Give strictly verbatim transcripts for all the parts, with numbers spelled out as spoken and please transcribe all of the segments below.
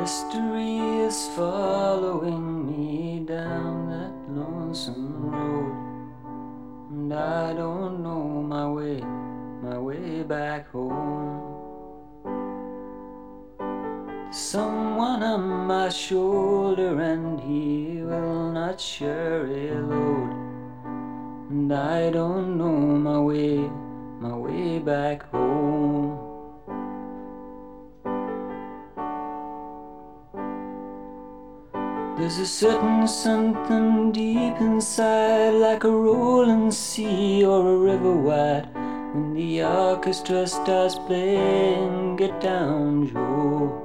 Mystery is following me down that lonesome road, and I don't know my way, my way back home. There's someone on my shoulder and he will not share a load, and I don't know my way, my way back home. There's a certain something deep inside, like a rolling sea or a river wide. When the orchestra starts playing, get down, Joe.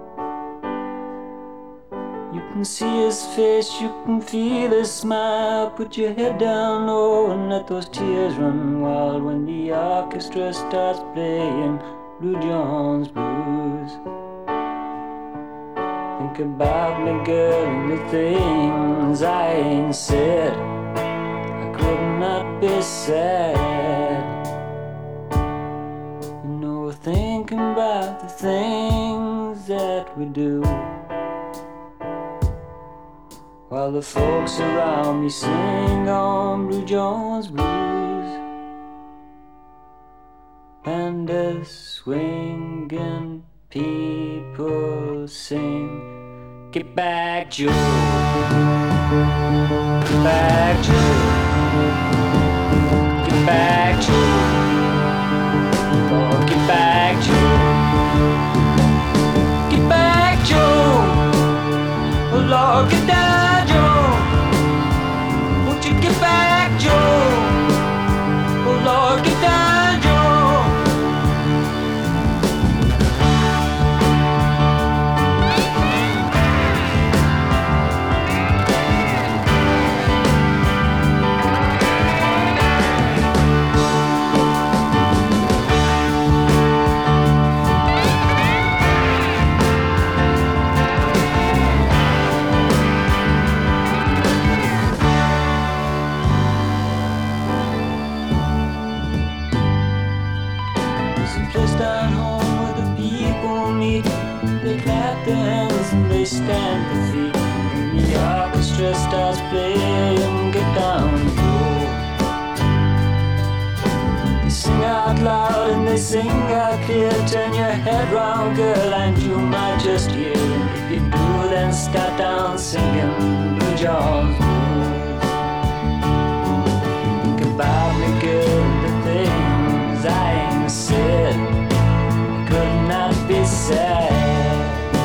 You can see his face, you can feel his smile. Put your head down low and let those tears run wild. When the orchestra starts playing Blue John's Blues. Think about me, girl, and the things I ain't said. I could not be sad. You know, thinking about the things that we do, while the folks around me sing on Blue John's Blues. And as swinging people sing, get back, Joe. Get back, Joe. Get back, Joe. Oh, get back, Joe. Get back, Joe. Oh, Lord, get down, Joe. Won't you get back, Joe? Oh, Lord, get down, Joe. Just down home where the people meet. They clap their hands and they stamp their feet. When the orchestra starts playing, get down and go. They sing out loud and they sing out clear. Turn your head round, girl, and you might just hear. And if you do, then start down singing Blue John's Blues. Think about me, girl, the things I ain't said. Be sad.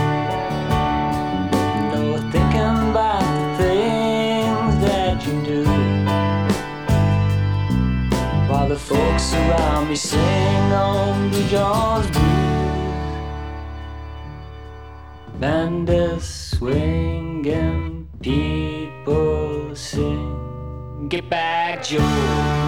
No, thinking about the things that you do, while the folks around me sing on Blue John's Blues. Band is swinging, people sing, get back, Joe.